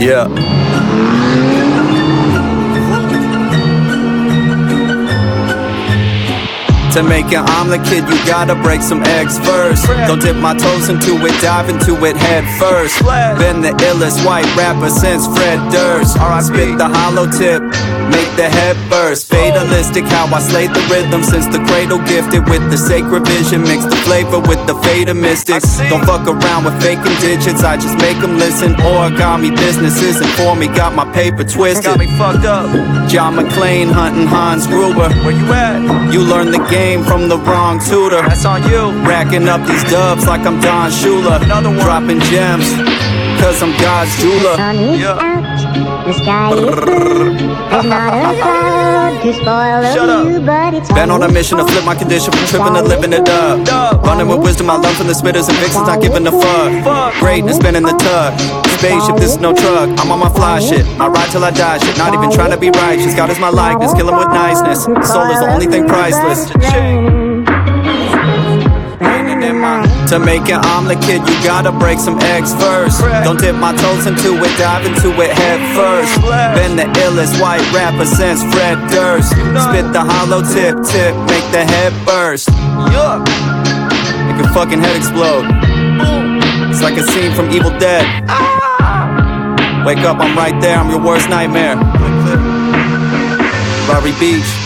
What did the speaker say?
Yeah. To make an omelet, kid, you gotta break some eggs first. Don't dip my toes into it, dive into it head first. Been the illest white rapper since Fred Durst. Spit the hollow tip, make the head burst. Fatalistic, how I slayed the rhythm since the cradle, gifted with the sacred vision. Mix the flavor with the fate of mystics. Don't fuck around with faking digits, I just make them listen. Origami business isn't for me, got my paper twisted. Got me fucked up. John McClane hunting Hans Gruber. Where you at? You learn the game from the wrong tutor. That's on you. Racking up these dubs like I'm Don Shula. Dropping gems, cause I'm God's jeweler. The sun is out, the sky is blue. There's not a cloud to spoil the view, but it's been on a mission to flip my condition from tripping to living it up. Running with wisdom, I learn from the spitters and vixens, not giving a fuck. Greatness been in the tug. Spaceship, this is no truck. I'm on my fly shit, I ride till I die shit. Not even trying to be righteous, God is my likeness. Kill him with niceness, soul is the only thing priceless. To make an omelet, kid, you gotta break some eggs first. Don't dip my toes into it, dive into it head first. Been the illest white rapper since Fred Durst. Spit the hollow tip, make the head burst. Make your fucking head explode. It's like a scene from Evil Dead. Wake up, I'm right there, I'm your worst nightmare. Robbie Beach.